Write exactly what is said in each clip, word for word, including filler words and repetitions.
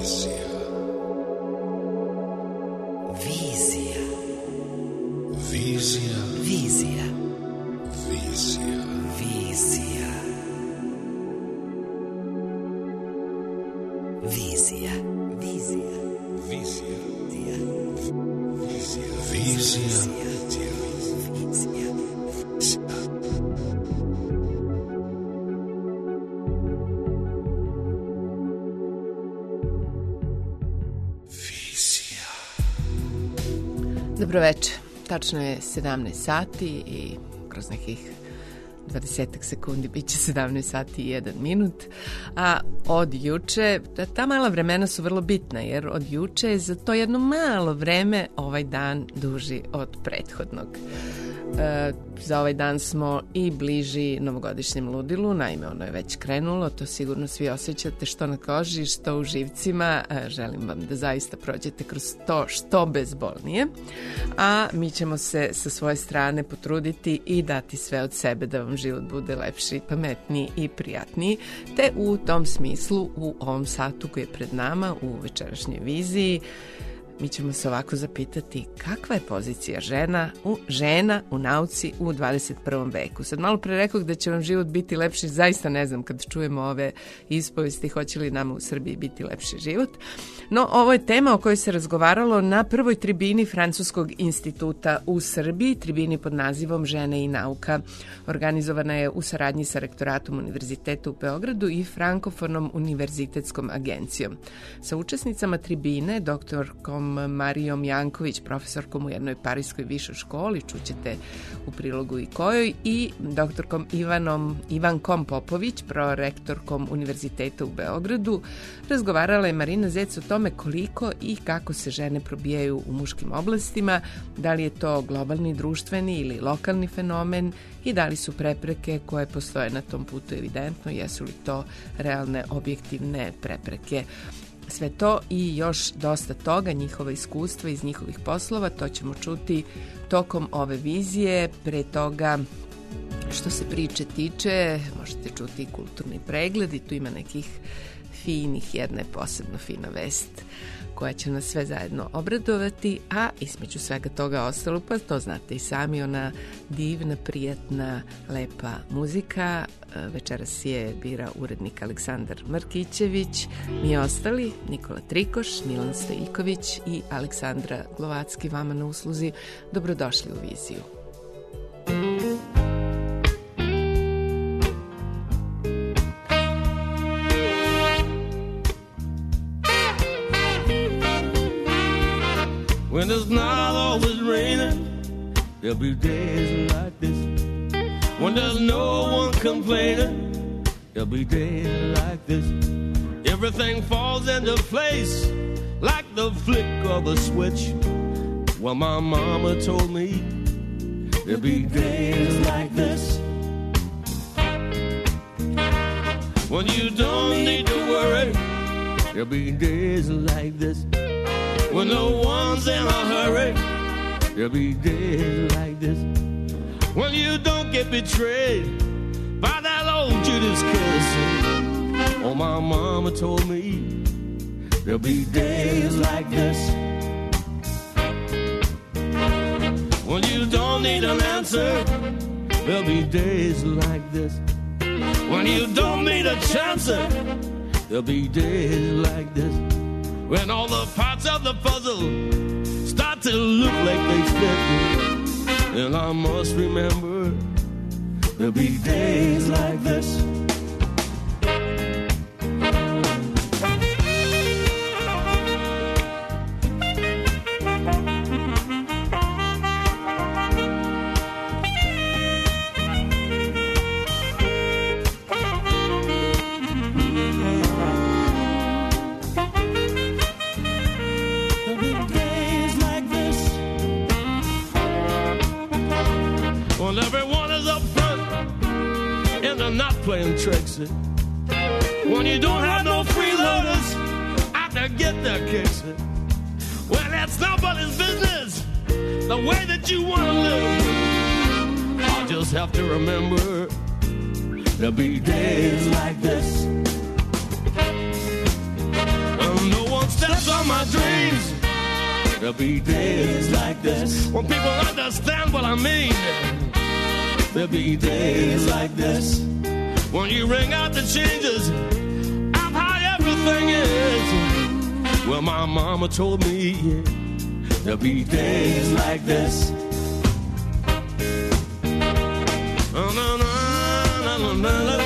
Dobro večer, tačno je sedamnaest sati i kroz nekih dvadesetak sekundi bit će sedamnaest sati i jedan minut, a od juče, ta mala vremena su vrlo bitna, jer od juče je za to jedno malo vreme ovaj dan duži od prethodnog. E, za ovaj dan smo i bliži novogodišnjem ludilu, naime ono je već krenulo, to sigurno svi osjećate što na koži, što u živcima. E, želim vam da zaista prođete kroz to što bezbolnije, a mi ćemo se sa svoje strane potruditi i dati sve od sebe da vam život bude lepši, pametniji i prijatniji, te u tom smislu u ovom satu koji je pred nama u večerašnjoj viziji mi ćemo se ovako zapitati kakva je pozicija žena u, žena u nauci u dvadeset prvom veku. Sad malo pre rekao da će vam život biti lepši, zaista ne znam kad čujemo ove ispovesti hoće li nama u Srbiji biti lepši život. No, ovo je tema o kojoj se razgovaralo na prvoj tribini Francuskog instituta u Srbiji, tribini pod nazivom Žene i nauka. Organizovana je u saradnji sa rektoratom Univerziteta u Beogradu i Frankofonom univerzitetskom agencijom. Sa učesnicama tribine, doktorkom Marijom Janković, profesorkom u jednoj parijskoj višoj školi, čućete u prilogu i kojoj, i doktorkom Ivanom, Ivankom Popović, prorektorkom Univerziteta u Beogradu, razgovarala je Marina Zec o tome koliko i kako se žene probijaju u muškim oblastima, da li je to globalni, društveni ili lokalni fenomen i da li su prepreke koje postoje na tom putu evidentno, jesu li to realne objektivne prepreke. Sve to i još dosta toga, njihova iskustva iz njihovih poslova, to ćemo čuti tokom ove vizije. Pre toga, što se priče tiče, možete čuti kulturni pregled i tu ima nekih finih, jedna je posebno fina vest koja će nas sve zajedno obradovati, a između svega toga ostalo, pa to znate i sami, ona divna, prijatna, lepa muzika. Večeras je bira urednik Aleksandar Markićević, mi ostali, Nikola Trikoš, Milan Stojiković i Aleksandra Glovacki vama na usluzi. Dobrodošli u viziju. When it's not always raining, there'll be days like this. When there's no one complaining, there'll be days like this. Everything falls into place like the flick of a switch. Well, my mama told me there'll be days like this. When you don't need to worry, there'll be days like this. When no one's in a hurry, there'll be days like this. When you don't get betrayed by that old Judas kiss. Oh, my mama told me there'll be days like this. When you don't need an answer, there'll be days like this. When you don't need a chance, there'll be days like this. When all the parts of the puzzle start to look like they fit, and I must remember there'll be days like this. Playing tricks. When you don't have no freeloaders out to get their kicks. Well, that's nobody's business, the way that you want to live. I just have to remember there'll be days like this. And no one live all my dreams. There'll be days like this when people understand what I mean. There'll be days like this when you ring out the changes of how everything is. Well, my mama told me, yeah, there'll be days like this. Oh, no, no, no, no, no.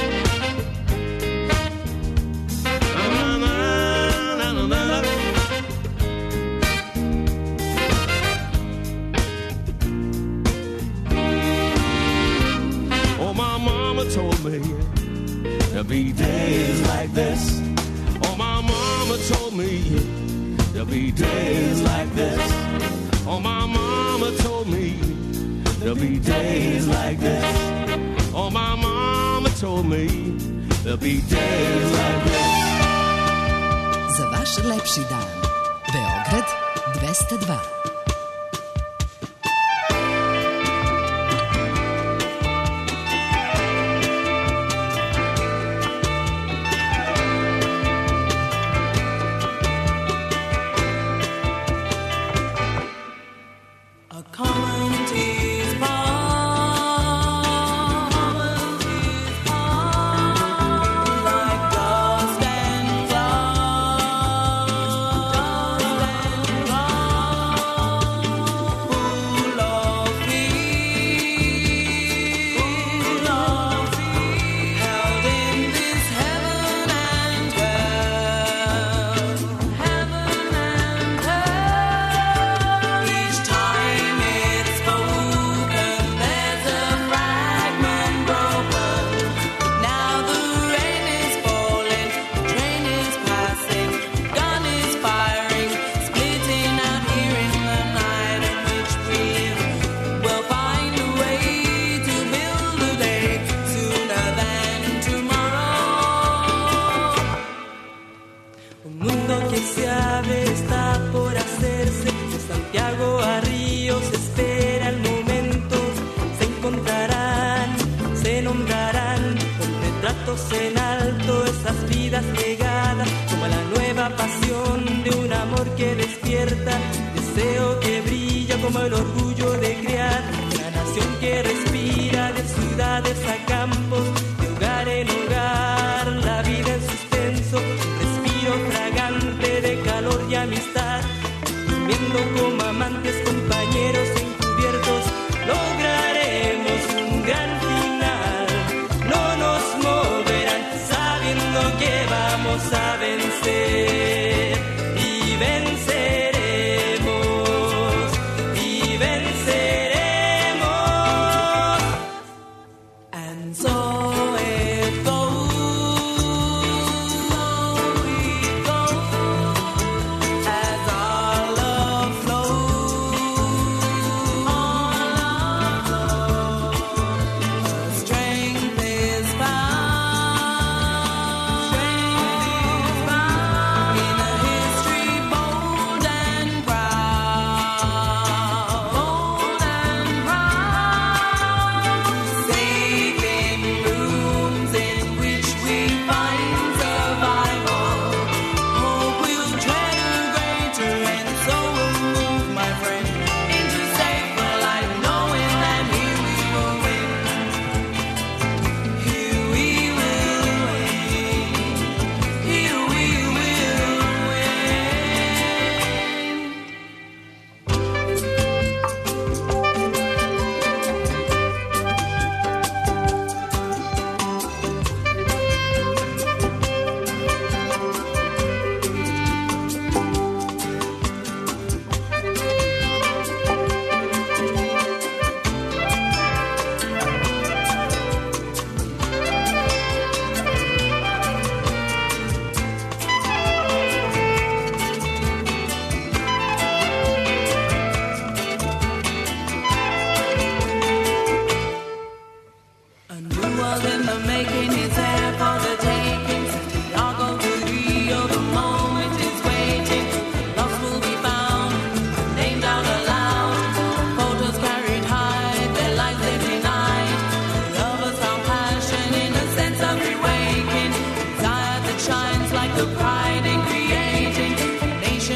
Told me there'll be days like this. Oh, my mama told me there'll be days like this. Oh, my mama told me there'll be days like this. Oh, my mama told me there'll be days like this. Za vaš lepši dan. Beograd dvesta dva. En alto esas vidas legadas como la nueva pasión de un amor que despierta, deseo que brilla como el orgullo de crear una nación que respira de ciudades a campos, de hogar en hogar, la vida en suspenso, respiro fragante de calor y amistad, durmiendo como amantes, compañeros encubiertos, lograremos un gran final, no nos moverán sabiendo que vamos a vencer y venceremos y venceremos. And so it goes, so we go, as our love flows, our love flows, strength is found, strength is found in a history bold and proud, bold and proud, safe in rooms in which we find survival. Hope will tread a greater and so will move, my friend, into safer life, knowing that here we will win. Here we will win. Here we will a new world in the making is there for the taking. Santiago to Rio, the moment is waiting. Lost will be found, named out aloud. Photos carried high, their lives they denied. Lovers found passion in a sense of rewaking. Desire that shines like the pride in creating. A nation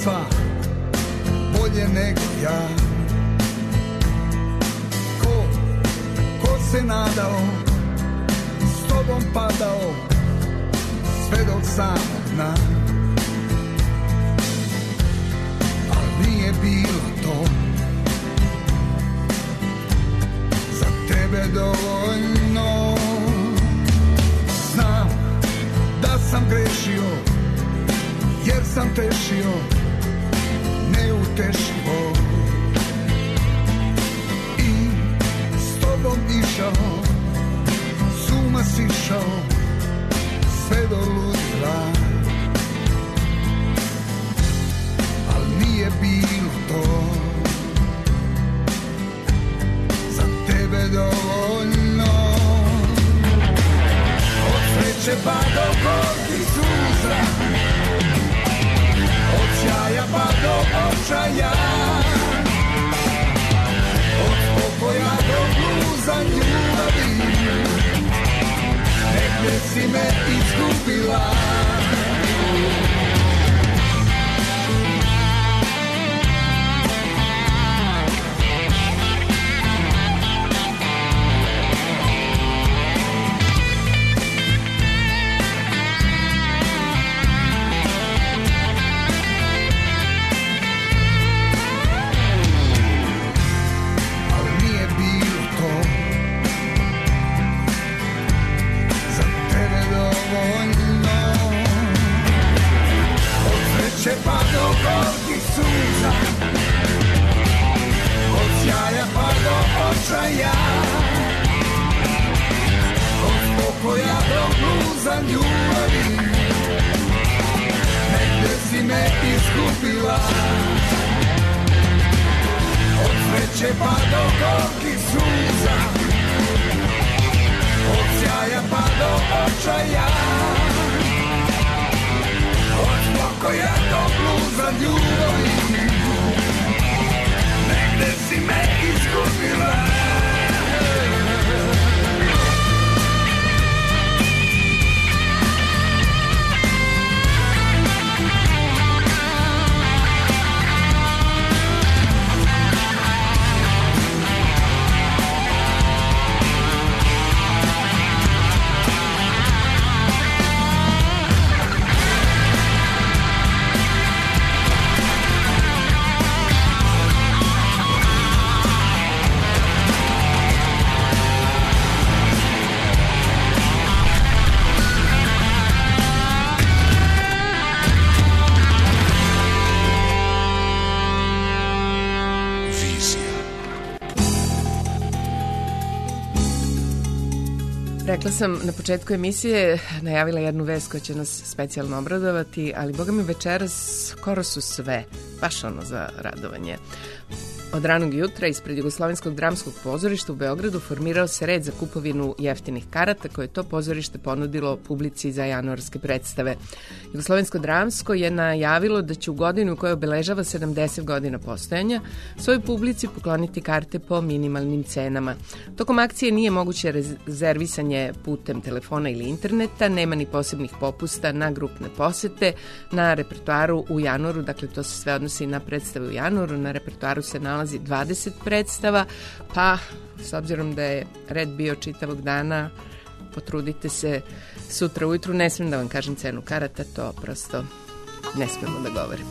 sam, bolje nego ja. Ko, ko se nadao, s tobom padao, sve do samog dna. Al nije bilo to za tebe dovoljno. Znam da sam grešio, jer sam tešio neutešivo i s tobom išao, s uma sišao sve do ludila. Al nije bilo to za tebe dovoljno. Od sreće pa do gorkih suza, od sjaja pa do očaja, od pokoja do bluza ljubavi, negdje si me izgubila. Pa do gorkih suza, od sjaja pa do očaja, od pokoja do bluza ljubavi, negdje si me izgubila. Od sreće pa do gorkih suza, od sjaja pa do očaja, od pokoja do bluza ljubavi, negde si me izgubila. Rekla sam na početku emisije, najavila jednu vest koja će nas specijalno obradovati, ali boga mi večeras skoro su sve, baš ono za radovanje. Od ranog jutra ispred Jugoslovenskog dramskog pozorišta u Beogradu formirao se red za kupovinu jeftinih karata koje je to pozorište ponudilo publici za januarske predstave. Jugoslovensko dramsko je najavilo da će u godinu u kojoj obeležava sedamdeset godina postojanja svojoj publici pokloniti karte po minimalnim cenama. Tokom akcije nije moguće rezervisanje putem telefona ili interneta, nema ni posebnih popusta na grupne posete. Na repertoaru u januaru, dakle to se sve odnosi na predstave u januaru, na repertoaru se nalazi dvadeset predstava, pa s obzirom da je red bio čitavog dana, potrudite se sutra ujutru. Ne smijem da vam kažem cenu karata, to prosto ne smijemo da govorimo,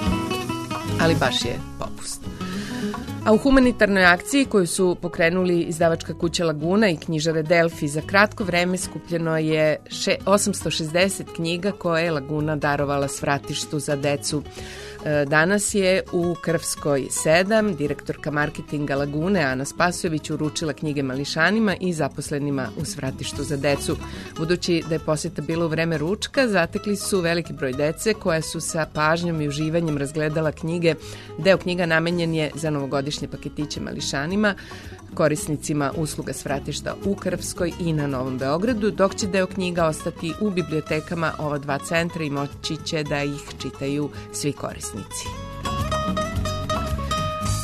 ali baš je popust. A u humanitarnoj akciji koju su pokrenuli izdavačka kuća Laguna i knjižare Delfi, za kratko vreme skupljeno je osamsto šezdeset knjiga koje je Laguna darovala Svratištu za decu. Danas je u Krvskoj sedam direktorka marketinga Lagune Ana Spasojević uručila knjige mališanima i zaposlenima u Svratištu za decu. Budući da je posjeta bila u vreme ručka, zatekli su veliki broj dece koja su sa pažnjom i uživanjem razgledala knjige. Deo knjiga namenjen je za novogodišnje paketiće mališanima, korisnicima usluga Svratišta u Krvskoj i na Novom Beogradu, dok će deo knjiga ostati u bibliotekama ova dva centra i moći će da ih čitaju svi korisnici.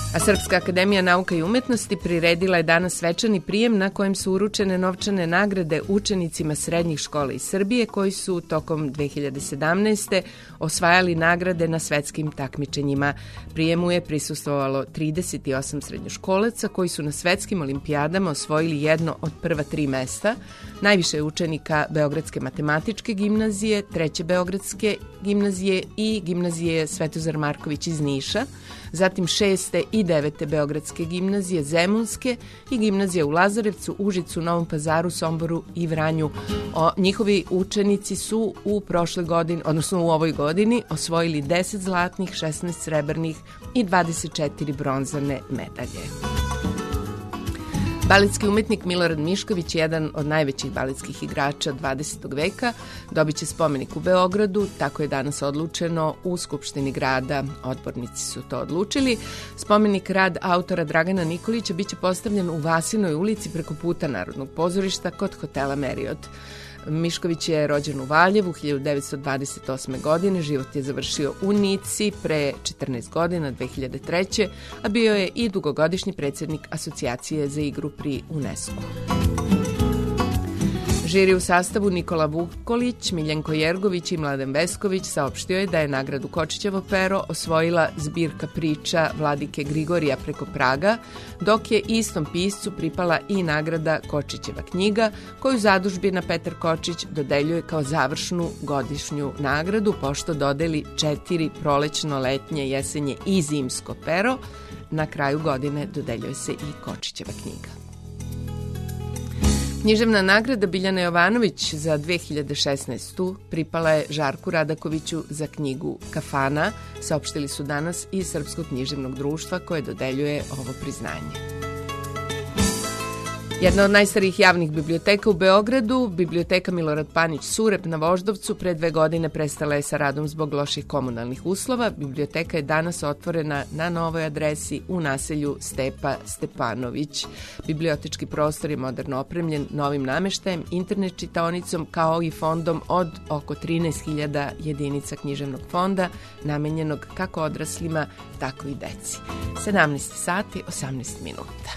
A Srpska akademija nauka i umetnosti priredila je danas svečani prijem na kojem su uručene novčane nagrade učenicima srednjih škola iz Srbije koji su tokom dve hiljade sedamnaeste. osvajali nagrade na svetskim takmičenjima. Prijemu je prisustvovalo trideset osam srednjoškolaca koji su na svetskim olimpijadama osvojili jedno od prva tri mesta. Najviše je učenika Beogradske matematičke gimnazije, Treće Beogradske gimnazije i gimnazije Svetozar Marković iz Niša, zatim šeste i devete Beogradske gimnazije, Zemunske i gimnazije u Lazarevcu, Užicu, Novom Pazaru, Somboru i Vranju. O, njihovi učenici su u prošle godine, odnosno u ovoj godini, osvojili deset zlatnih, šesnaest srebrnih i dvadeset četiri bronzane medalje. Baletski umetnik Milorad Mišković, jedan od najvećih baletskih igrača dvadesetog veka, dobit će spomenik u Beogradu, tako je danas odlučeno u Skupštini grada, odbornici su to odlučili. Spomenik rad autora Dragana Nikolića biće postavljen u Vasinoj ulici preko puta Narodnog pozorišta kod hotela Marriott. Mišković je rođen u Valjevu hiljadu devetsto dvadeset osme. godine, život je završio u Nici pre četrnaest godina, dve hiljade treće. a bio je i dugogodišnji predsjednik Asocijacije za igru pri UNESCO. Žiri u sastavu Nikola Vukolić, Miljenko Jergović i Mladen Vesković saopštio je da je nagradu Kočićevo pero osvojila zbirka priča Vladike Grigorija preko Praga, dok je istom piscu pripala i nagrada Kočićeva knjiga, koju zadužbina Petar Kočić dodeljuje kao završnu godišnju nagradu, pošto dodeli četiri prolećno, letnje, jesenje i zimsko pero. Na kraju godine dodeljuje se i Kočićeva knjiga. Književna nagrada Biljana Jovanović za dve hiljade šesnaestu. pripala je Žarku Radakoviću za knjigu Kafana, saopštili su danas iz Srpskog književnog društva koje dodeljuje ovo priznanje. Jedna od najstarijih javnih biblioteka u Beogradu, biblioteka Milorad Panić Surep na Voždovcu, pre dve godine prestala je sa radom zbog loših komunalnih uslova. Biblioteka je danas otvorena na novoj adresi u naselju Stepa Stepanović. Bibliotečki prostor je moderno opremljen novim nameštajem, internet čitaonicom kao i fondom od oko trinaest hiljada jedinica književnog fonda, namenjenog kako odraslima, tako i deci. sedamnaest sati, osamnaest minuta.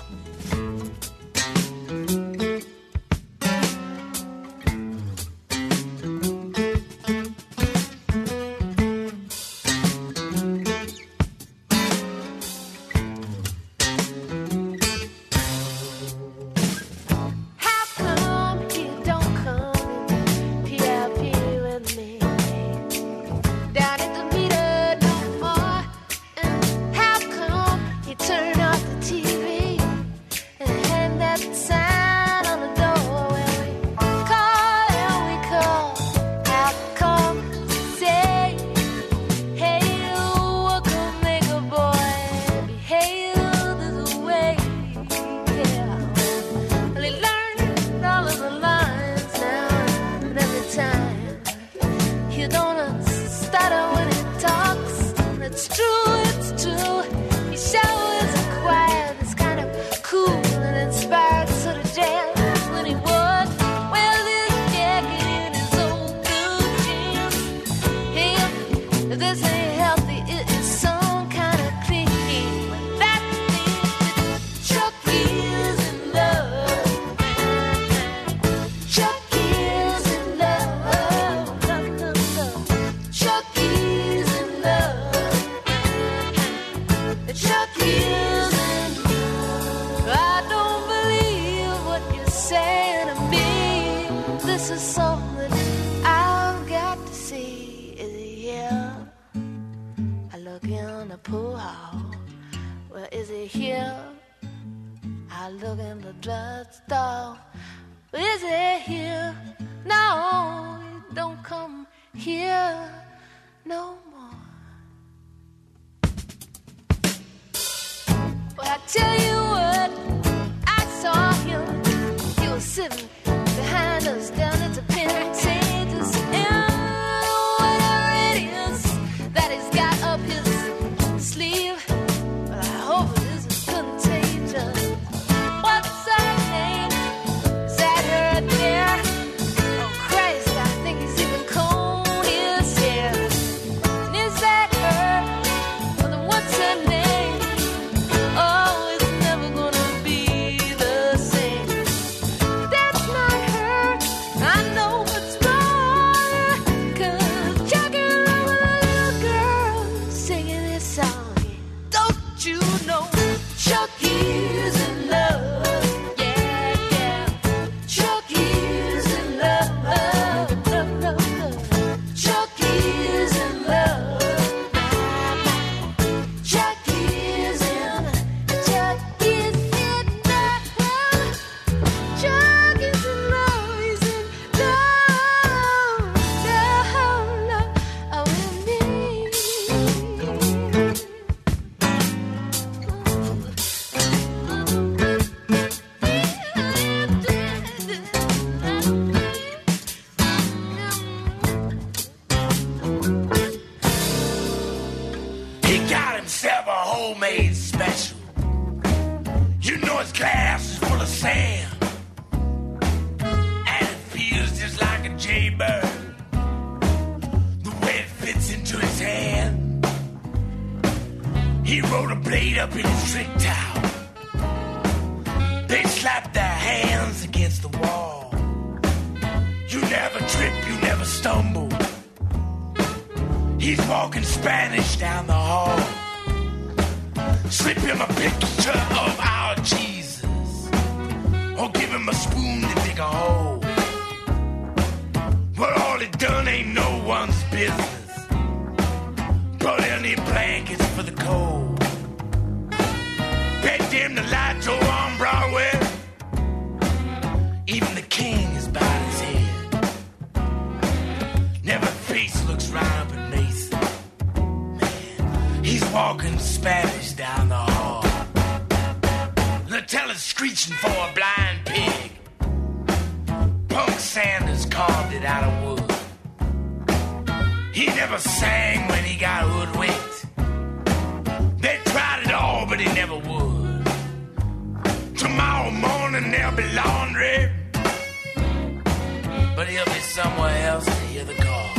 He got himself a homemade special. You know his glass is full of sand, and it feels just like a jaybird, the way it fits into his hand. He rode a blade up in his trick towel. They slapped their hands against the wall. You never trip, you never stumble. He's walking Spanish down the hall. Slip him a picture of our Jesus, or give him a spoon to dig a hole. But all it done ain't no one's business, but any blankets for the cold. Bet him the lights over on Broadway. Even the king is bowed his head. Never face looks right up at Mason. Man, he's walking Spanish down the hall. Latella's screeching for a blind pig. Punk Sanders carved it out of wood. He never sang when he got hoodwinked. They tried it all, but he never would. Tomorrow morning there'll be laundry, but he'll be somewhere else to hear the call.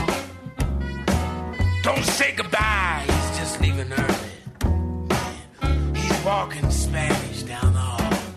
Don't say goodbye, he's just leaving early. Man, he's walking Spanish down the hall.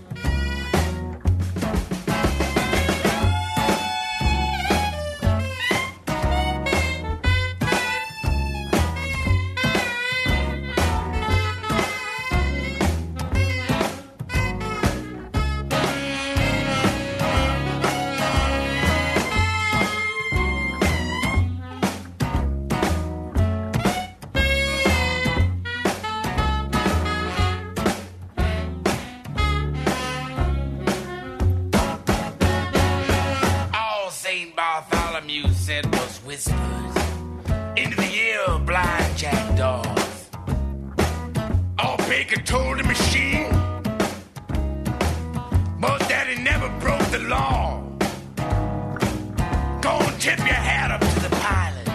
Said was whispers into the ear of blind jackdaws. All Baker told the machine was that he never broke the law. Go and tip your hat up to the pilot.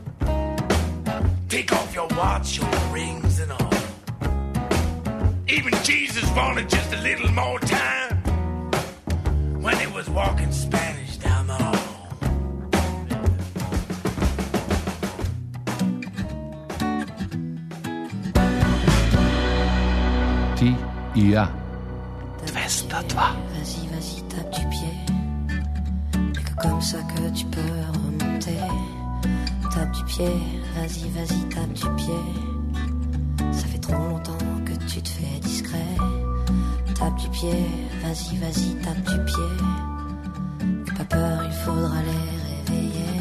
Take off your watch, your rings and all. Even Jesus wanted just a little more time when he was walking Spanish down the hall. Ti i ja. dvesto dva. Vas-y, vas-y, tape du pied. Y'a que comme ça que tu peux remonter. Tape du pied, vas-y, vas-y, tape du pied. Ça fait trop longtemps que tu te fais discret. Tape du pied, vas-y, vas-y, tape du pied. N'aie pas peur, il faudra les réveiller.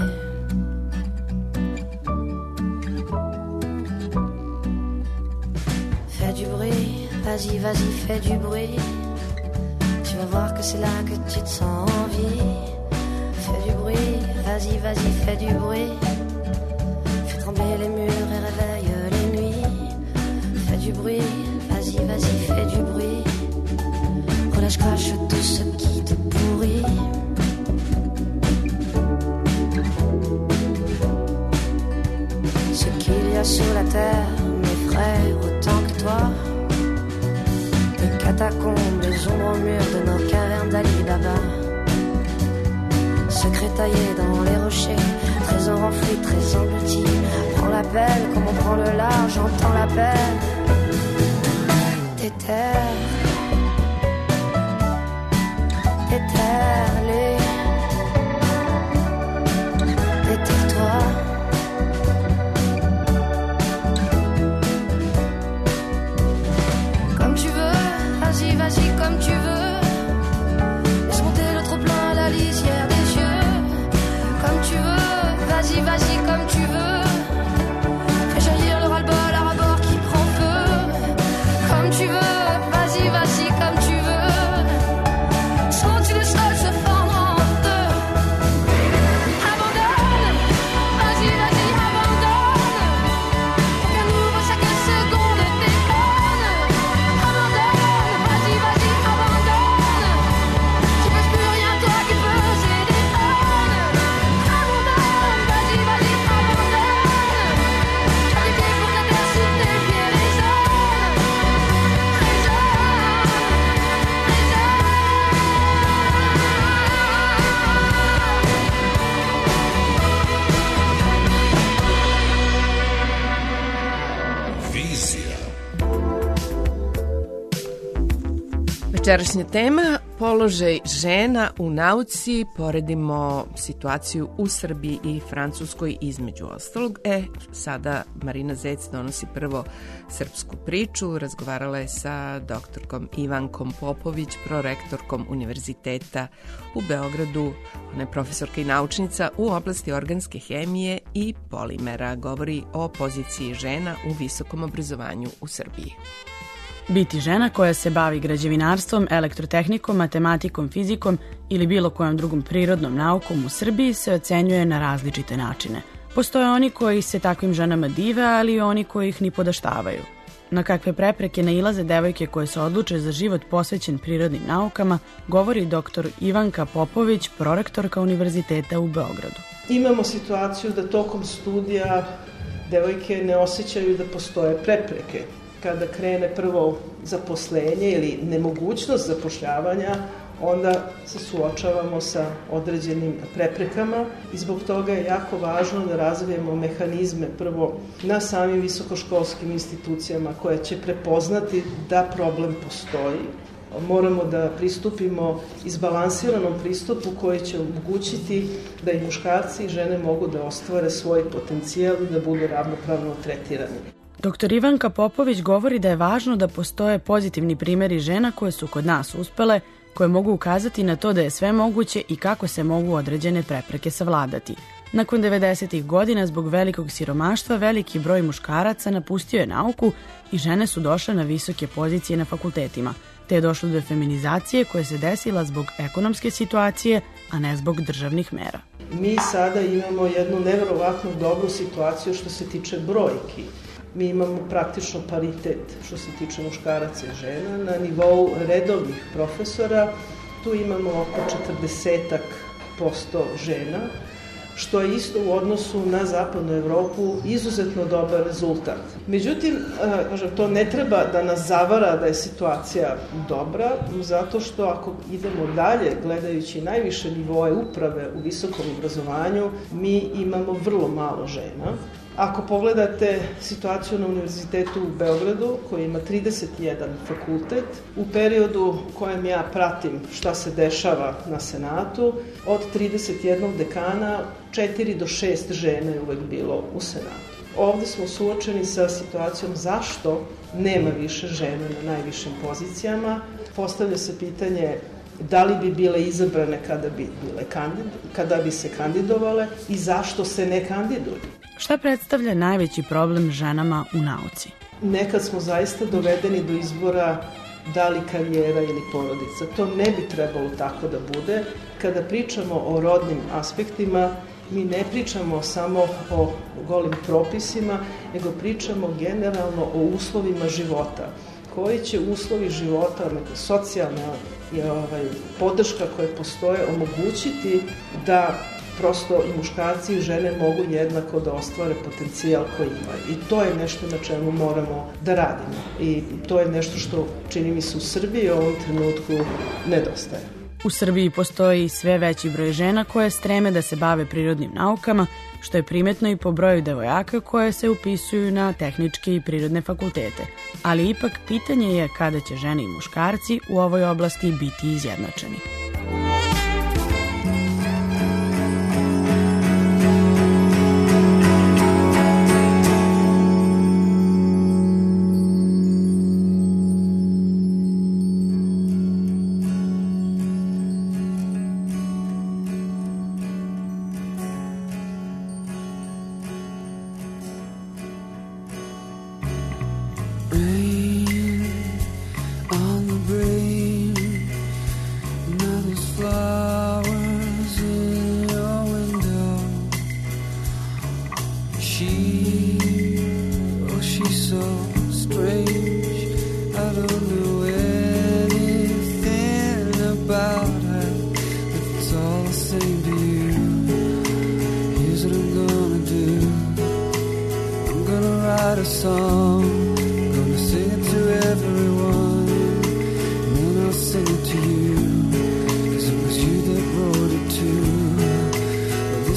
Fais du bruit. Vas-y, vas-y, fais du bruit. Tu vas voir que c'est là que tu te sens en vie. Fais du bruit, vas-y, vas-y, fais du bruit. Fais trembler les murs et réveille les nuits. Fais du bruit, vas-y, vas-y, fais du bruit. Relâche, crache tout ce qui te pourrit. Ce qu'il y a sur la terre m'effraie autant que toi. Catacombes, les ombres au mur de nos cavernes d'Ali Baba. Secret taillé dans les rochers, trésor enfoui, très englouti. Prends la pelle comme on prend le large, entends l'appel des terres, des terres, les des territoires. Vas-y, vas-y comme tu veux. Laisse monter le trop-plein à la lisière des yeux. Comme tu veux, vas-y, vas-y comme tu veux. Fais jaillir le ras-le-bol à ras-bord qui prend feu. Comme tu veux, Vizija. Večerašnja tema, položaj žena u nauci, poredimo situaciju u Srbiji i Francuskoj između ostalog. E, sada Marina Zec donosi prvo srpsku priču, razgovarala je sa doktorkom Ivankom Popović, prorektorkom Univerziteta u Beogradu, ona je profesorka i naučnica u oblasti organske hemije i polimera, govori o poziciji žena u visokom obrazovanju u Srbiji. Biti žena koja se bavi građevinarstvom, elektrotehnikom, matematikom, fizikom ili bilo kojom drugom prirodnom naukom u Srbiji se ocenjuje na različite načine. Postoje oni koji se takvim ženama dive, ali i oni koji ih ni podaštavaju. Na kakve prepreke nailaze devojke koje se odluče za život posvećen prirodnim naukama, govori doktor Ivanka Popović, prorektorka Univerziteta u Beogradu. Imamo situaciju da tokom studija devojke ne osjećaju da postoje prepreke. Kada krene prvo zaposlenje ili nemogućnost zapošljavanja, onda se suočavamo sa određenim preprekama i zbog toga je jako važno da razvijemo mehanizme prvo na samim visokoškolskim institucijama koje će prepoznati da problem postoji. Moramo da pristupimo izbalansiranom pristupu koji će omogućiti da i muškarci i žene mogu da ostvare svoj potencijal i da budu ravnopravno tretirani. Doktor Ivanka Popović govori da je važno da postoje pozitivni primjeri žena koje su kod nas uspele, koje mogu ukazati na to da je sve moguće i kako se mogu određene prepreke savladati. Nakon devedesetih godina zbog velikog siromaštva veliki broj muškaraca napustio je nauku i žene su došle na visoke pozicije na fakultetima, te je došlo do feminizacije koja se desila zbog ekonomske situacije, a ne zbog državnih mera. Mi sada imamo jednu neverovatno dobru situaciju što se tiče brojki. Mi imamo praktično paritet što se tiče muškaraca i žena. Na nivou redovnih profesora tu imamo oko četrdeset posto žena, što je isto u odnosu na zapadnu Evropu izuzetno dobar rezultat. Međutim, to ne treba da nas zavara da je situacija dobra, zato što ako idemo dalje, gledajući najviše nivoe uprave u visokom obrazovanju, mi imamo vrlo malo žena. Ako pogledate situaciju na Univerzitetu u Beogradu, koji ima trideset jedan fakultet, u periodu u kojem ja pratim šta se dešava na Senatu, od trideset jednog dekana, četiri do šest žena je uvek bilo u Senatu. Ovde smo suočeni sa situacijom zašto nema više žena na najvišim pozicijama. Postavlja se pitanje da li bi bile izabrane kada bi, bile kandid, kada bi se kandidovale i zašto se ne kandiduju. Šta predstavlja najveći problem ženama u nauci? Nekad smo zaista dovedeni do izbora da li karijera ili porodica. To ne bi trebalo tako da bude. Kada pričamo o rodnim aspektima, mi ne pričamo samo o golim propisima, nego pričamo generalno o uslovima života. Koji će uslovi života, socijalna ovaj, podrška koje postoje, omogućiti da prosto i muškarci i žene mogu jednako da ostvare potencijal koji imaju. I to je nešto na čemu moramo da radimo. I to je nešto što, čini mi se, u Srbiji u ovom trenutku nedostaje. U Srbiji postoji sve veći broj žena koje streme da se bave prirodnim naukama, što je primetno i po broju devojaka koje se upisuju na tehničke i prirodne fakultete. Ali ipak pitanje je kada će žene i muškarci u ovoj oblasti biti izjednačeni.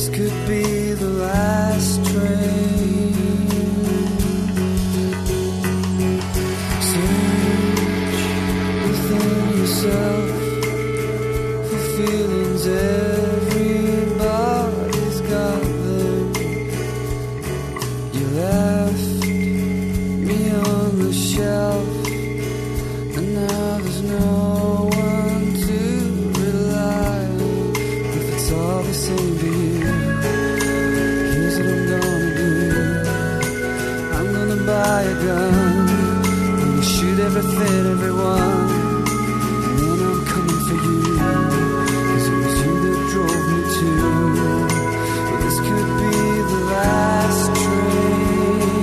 Could be the last train. seems everybody's got them. You left me on the shelf, and now there's no one to rely on. If it's all the same to you, here's what I'm gonna do. I'm gonna buy a gun, I'm gonna shoot everything, everyone, and then I'm coming for you, 'cause it was you that drove me to. Well, this could be the last train.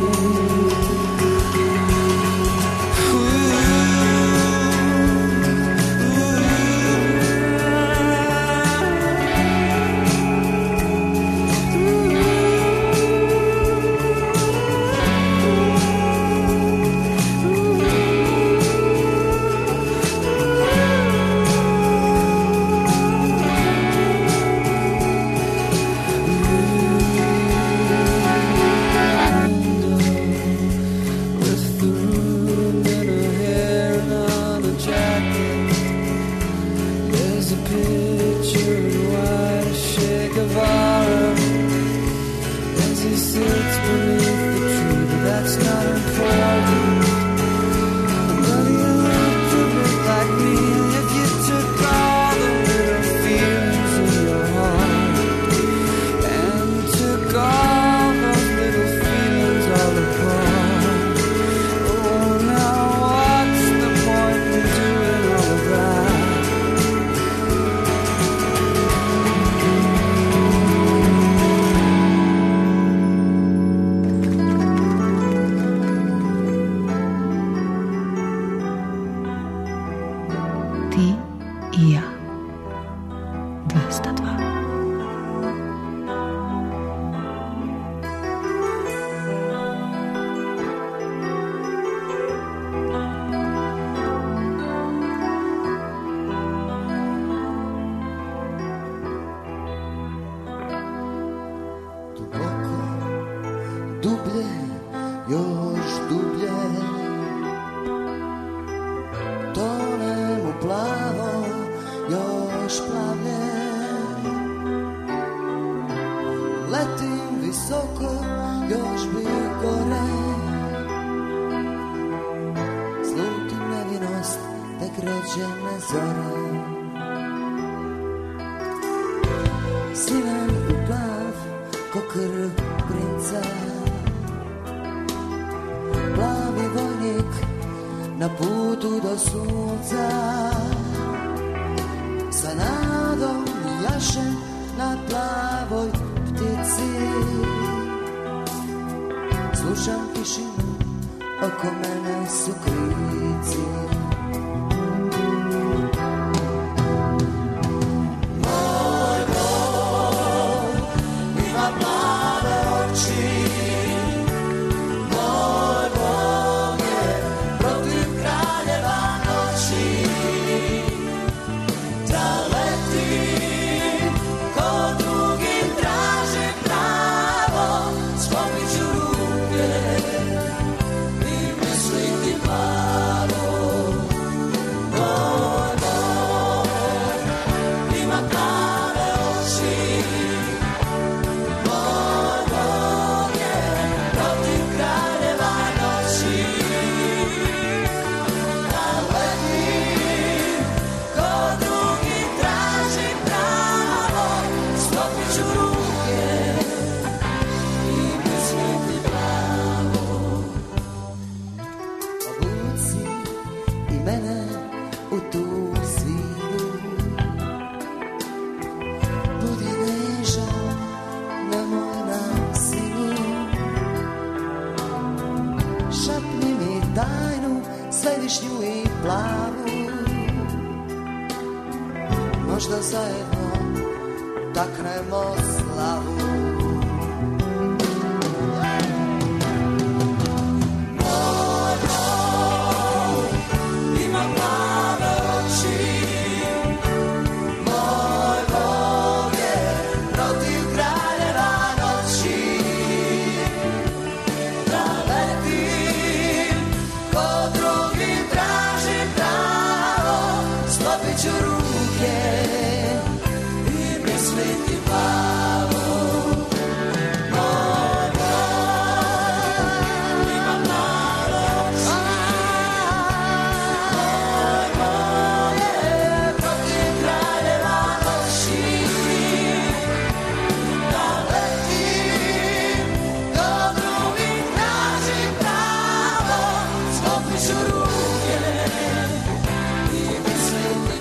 ću ruke i misliti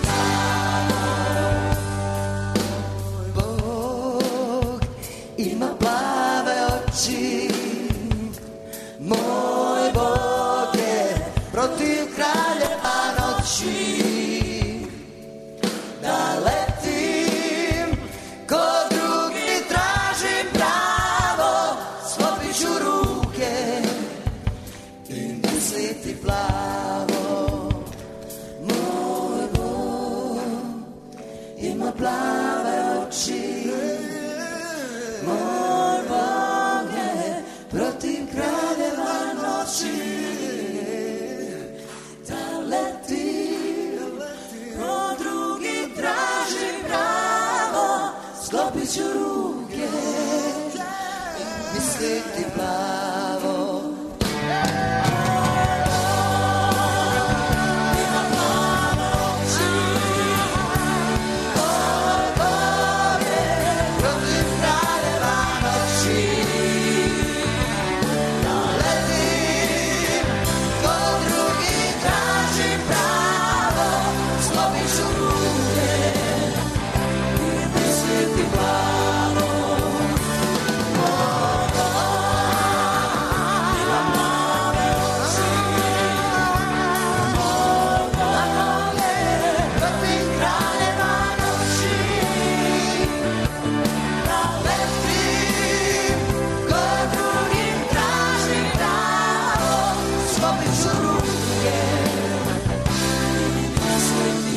moj Bog ima plave oči, moj Bog je protiv kraljeva noći, da letim ko drugi tražim pravo, sklopit ću ruke i misliti plavo. Moj Bog ima plave oči, moj Bog je protiv kraljeva noći, da letim ko drugi tražim pravo, sklopit ću ruke i misliti plavo. Ima plave oči, moj Bog je protiv kraljeva noći, da letim ko drugi tražim pravo, sklopit ću ruke i misliti plavo. Moj Bog ima plave oči, moj Bog je protiv kraljeva noći, da letim ko drugim tražim pravo, sklopit ću ruke i misliti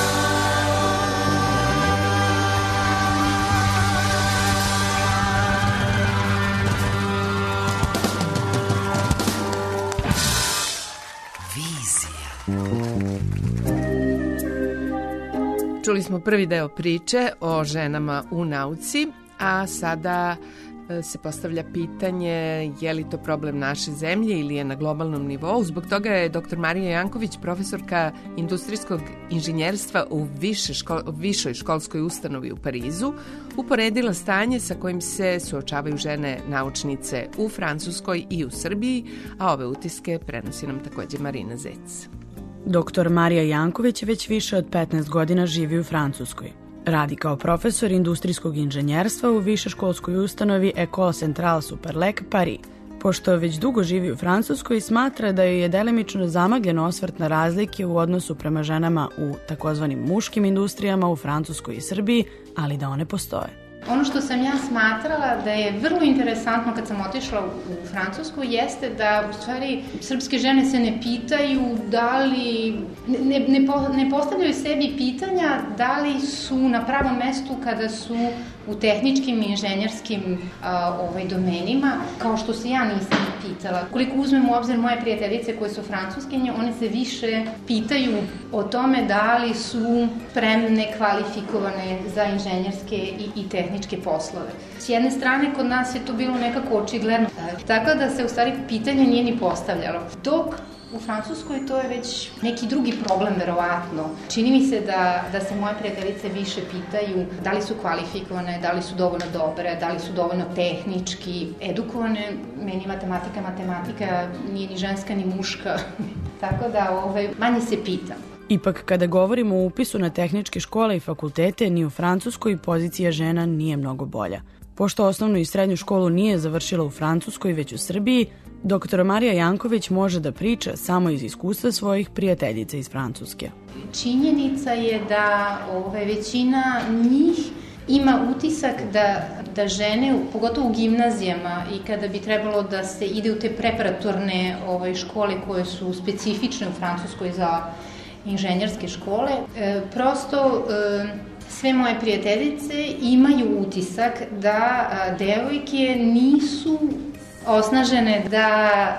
Čuli smo prvi deo priče o ženama u nauci, a sada e, se postavlja pitanje je li to problem naše zemlje ili je na globalnom nivou. Zbog toga je doktor Marija Janković, profesorka industrijskog inženjerstva u više škol, višoj školskoj ustanovi u Parizu, uporedila stanje sa kojim se suočavaju žene naučnice u Francuskoj i u Srbiji, a ove utiske prenosi nam takođe Marina Zec. Doktor Marija Janković već više od petnaest godina živi u Francuskoj. Radi kao profesor industrijskog inženjerstva u višeškolskoj ustanovi École Centrale Supérieure Paris. Pošto već dugo živi u Francuskoj, smatra da joj je delimično zamagljen osvrt na razlike u odnosu prema ženama u takozvanim muškim industrijama u Francuskoj i Srbiji, ali da one postoje. Ono što sam ja smatrala da je vrlo interesantno kad sam otišla u Francusku jeste da u stvari srpske žene se ne pitaju da li, ne, ne, ne postavljaju sebi pitanja da li su na pravom mestu kada su u tehničkim i inženjerskim a, ovaj, domenima, kao što se ja nisam pitala. Koliko uzmem u obzir moje prijateljice koje su francuskinje, one se više pitaju o tome da li su spremne, kvalifikovane za inženjerske i, i tehničke poslove. S jedne strane, kod nas je to bilo nekako očigledno, tako da se u stvari pitanje nije ni postavljalo. Dok u Francuskoj to je već neki drugi problem, verovatno. Čini mi se da, da se moje prijateljice više pitaju da li su kvalifikovane, da li su dovoljno dobre, da li su dovoljno tehnički edukovane. Meni matematika, matematika nije ni ženska ni muška, tako da ovaj, manje se pitam. Ipak, kada govorimo o upisu na tehničke škole i fakultete, ni u Francuskoj pozicija žena nije mnogo bolja. Pošto osnovnu i srednju školu nije završila u Francuskoj, već u Srbiji, doktor Marija Janković može da priča samo iz iskustva svojih prijateljica iz Francuske. Činjenica je da ove, većina njih ima utisak da, da žene, pogotovo u gimnazijama i kada bi trebalo da se ide u te preparatorne ovaj, škole koje su specifične u Francuskoj za inženjerske škole, e, prosto e, sve moje prijateljice imaju utisak da a, devojke nisu osnažene da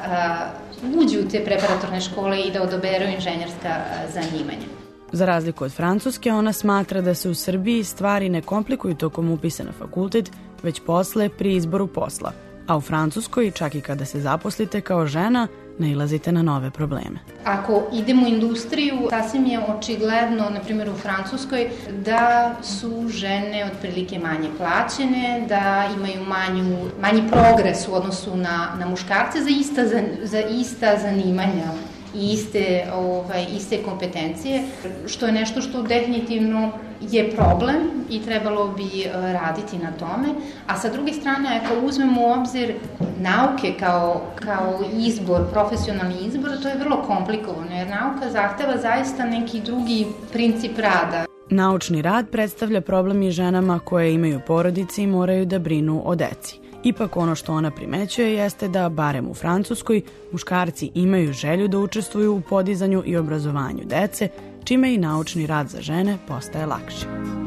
a, uđu u te preparatorne škole i da odaberu inženjerska a, zanimanja. Za razliku od Francuske, ona smatra da se u Srbiji stvari ne komplikuju tokom upisa na fakultet, već posle pri izboru posla. A u Francuskoj, čak i kada se zaposlite kao žena, nailazite na nove probleme. Ako idemo u industriju, sasvim je očigledno, na primjer u Francuskoj, da su žene otprilike manje plaćene, da imaju manju, manji progres u odnosu na, na muškarce za ista, za ista zanimanja. i iste, ovaj, iste kompetencije, što je nešto što definitivno je problem i trebalo bi raditi na tome. A sa druge strane, ako uzmemo u obzir nauke kao, kao izbor, profesionalni izbor, to je vrlo komplikovano, jer nauka zahteva zaista neki drugi princip rada. Naučni rad predstavlja problem i ženama koje imaju porodice i moraju da brinu o deci. Ipak ono što ona primećuje jeste da, barem u Francuskoj, muškarci imaju želju da učestvuju u podizanju i obrazovanju dece, čime i naučni rad za žene postaje lakši.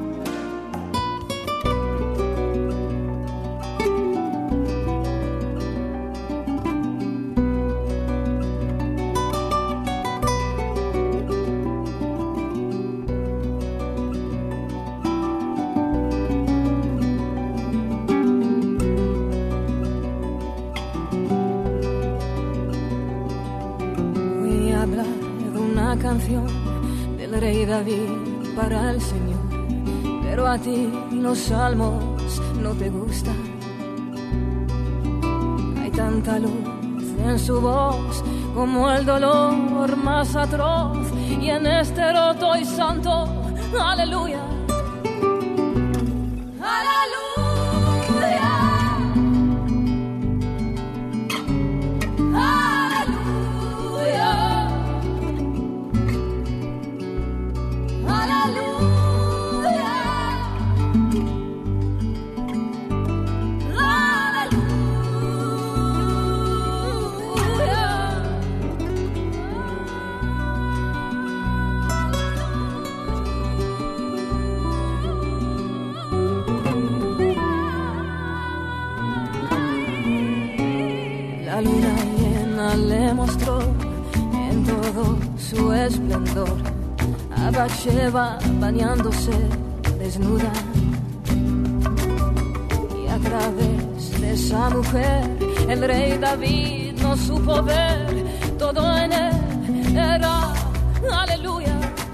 David para el Señor, pero a ti los salmos no te gustan. Hay tanta luz en su voz como el dolor más atroz, y en este roto y santo, aleluya, aleluya. La luna llena le mostró en todo su esplendor a Bathsheba bañándose desnuda, y a través de esa mujer el rey David no supo ver, todo en él era aleluya.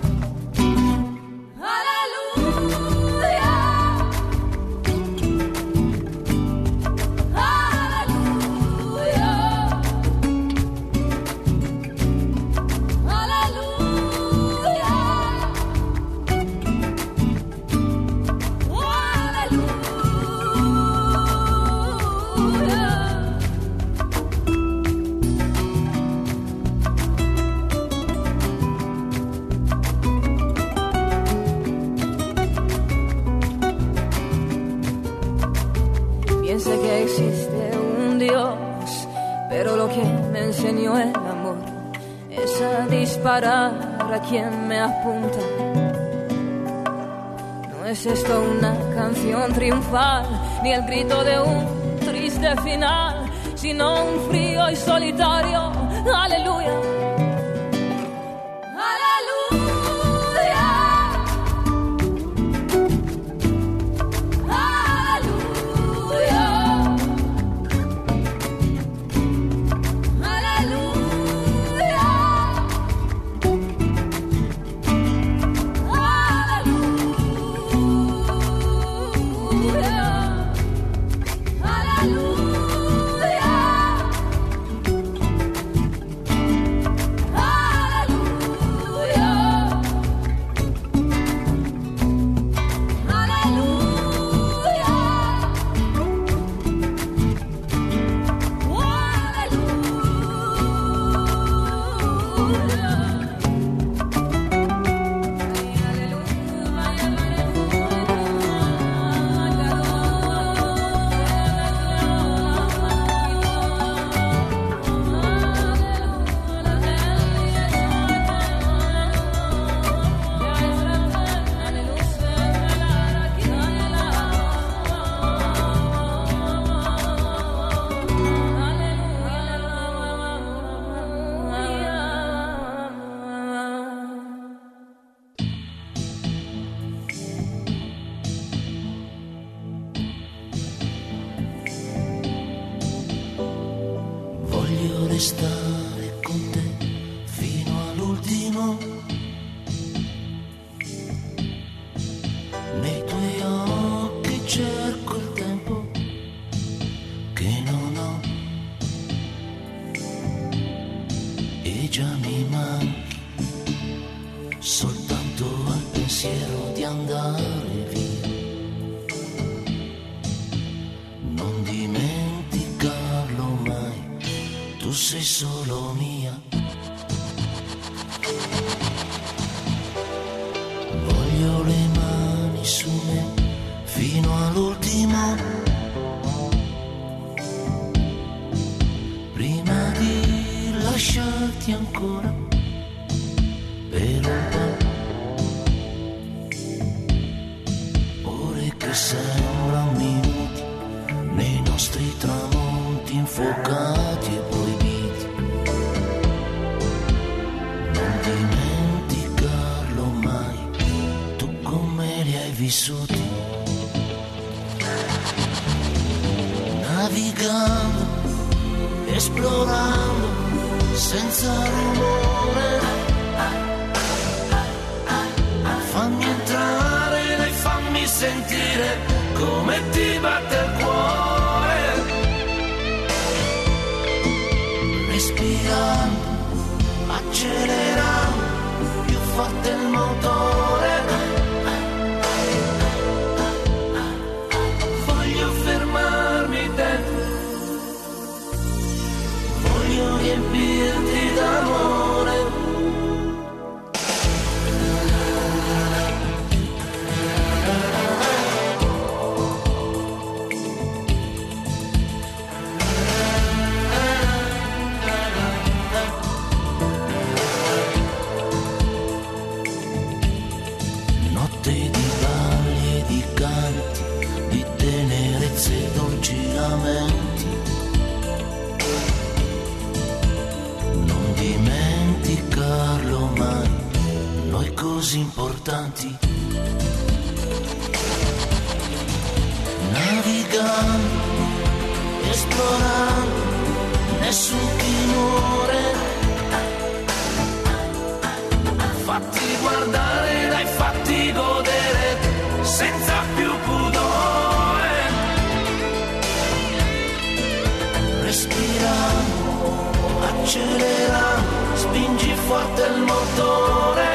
Piense que existe un Dios, pero lo que me enseñó el amor es a disparar a quien me apunta. No es esto una canción triunfal, ni el grito de un triste final, sino un frío y solitario aleluya. Stare con te fino all'ultimo, nei tuoi occhi cerco il tempo che non ho, e e già mi manchi, soltanto al pensiero di andare via. Non dimenticarlo mai, tu sei solo mia. Voglio le mani su me fino all'ultimo, prima di lasciarti ancora per un po'. Ore che sembrano minuti nei nostri tramonti infuocati e proibiti. Non dimenticarlo mai, tu come li hai vissuti. Navigando, esplorando, senza rumore. Fammi entrare e fammi sentire come ti batte il cuore. Respirando, accelerando, più forte il motore. Voglio fermarmi dentro, voglio riempirti d'amore. Notte di balli e di canti, di tenerezze e dolci lamenti. Non dimenticarlo mai, noi così importanti. Navigando, esplorando, nessun timore. Fatti guardare, dai fatti godere, senza più pudore. Respirando, accelerando, spingi forte il motore.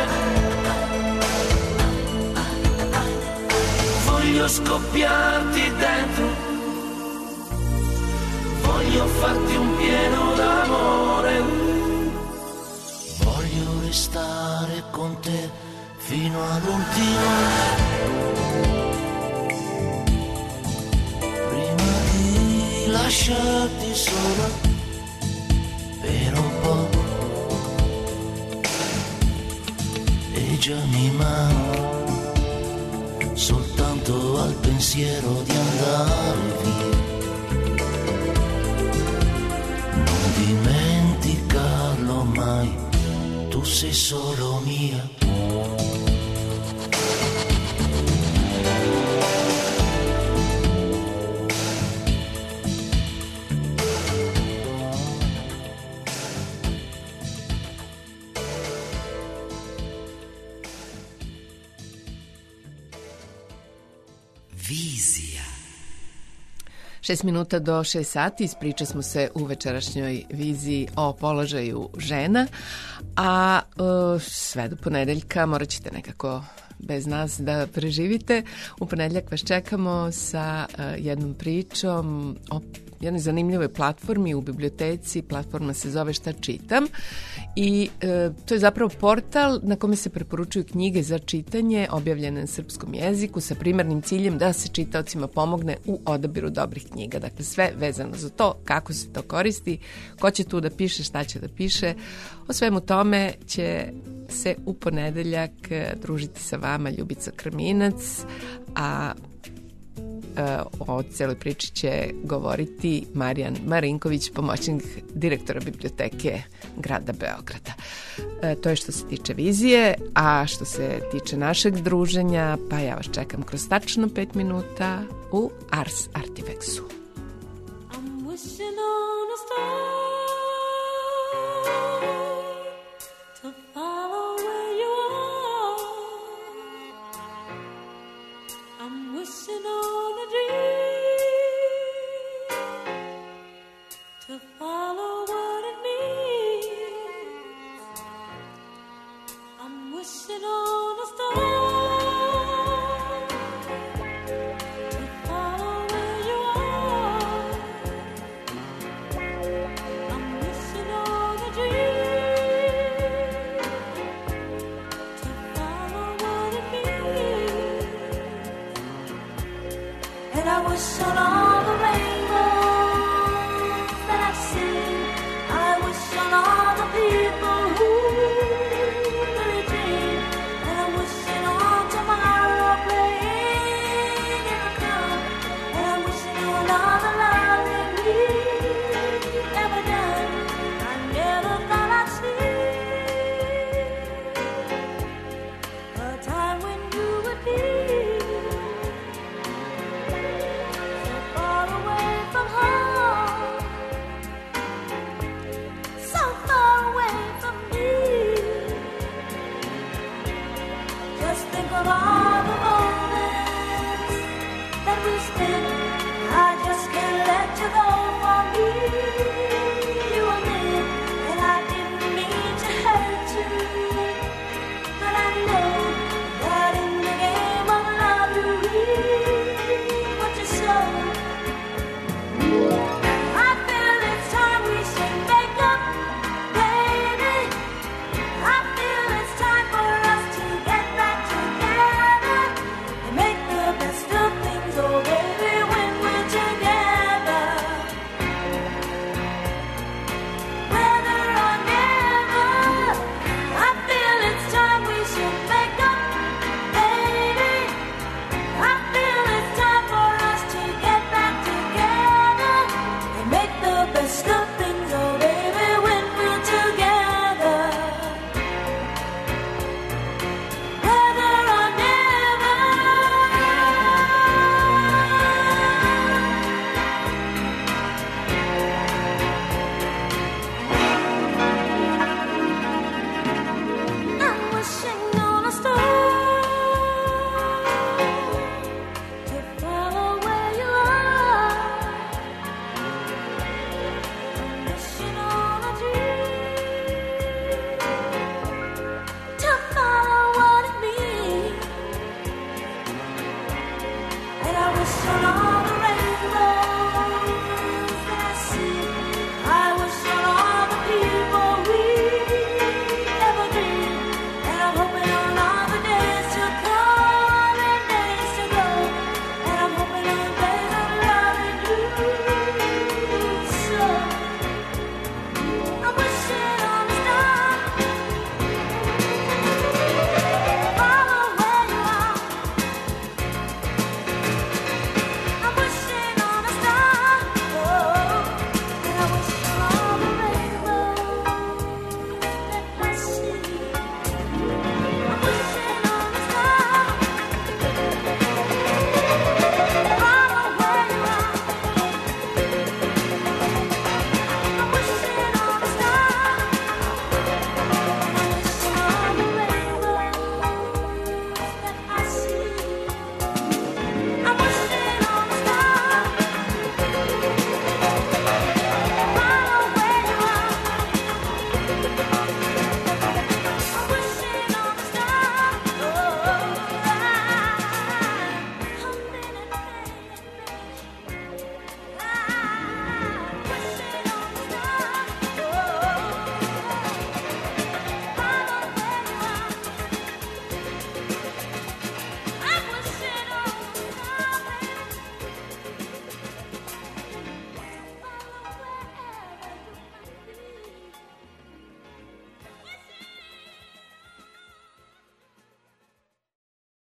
Voglio scoppiarti dentro, voglio farti un pieno d'amore. Voglio restare con te fino all'ultimo, prima di lasciarti sola per un po'. E già mi manca, soltanto al pensiero di andare via. Non dimenticarlo mai, tu sei solo mia. Vizija. Šest minuta do šest sati ispriča smo se u večerašnjoj viziji o položaju žena, a uh, sve do ponedeljka morat ćete nekako bez nas da preživite. U ponedeljak vas čekamo sa uh, jednom pričom o jednoj zanimljivoj platformi u biblioteci. Platforma se zove Šta čitam i e, to je zapravo portal na kome se preporučuju knjige za čitanje objavljene na srpskom jeziku sa primarnim ciljem da se čitaocima pomogne u odabiru dobrih knjiga. Dakle, sve vezano za to kako se to koristi, ko će tu da piše, šta će da piše. O svemu tome će se u ponedeljak družiti sa vama Ljubica Krminac, a o cijeloj priči će govoriti Marijan Marinković, pomoćnik direktora biblioteke grada Beograda. E, to je što se tiče vizije, a što se tiče našeg druženja, pa ja vas čekam kroz tačno pet minuta u Ars Artifexu. I'm wishing on a star to follow where you are. I'm wishing on a dream to follow what it means. wishing on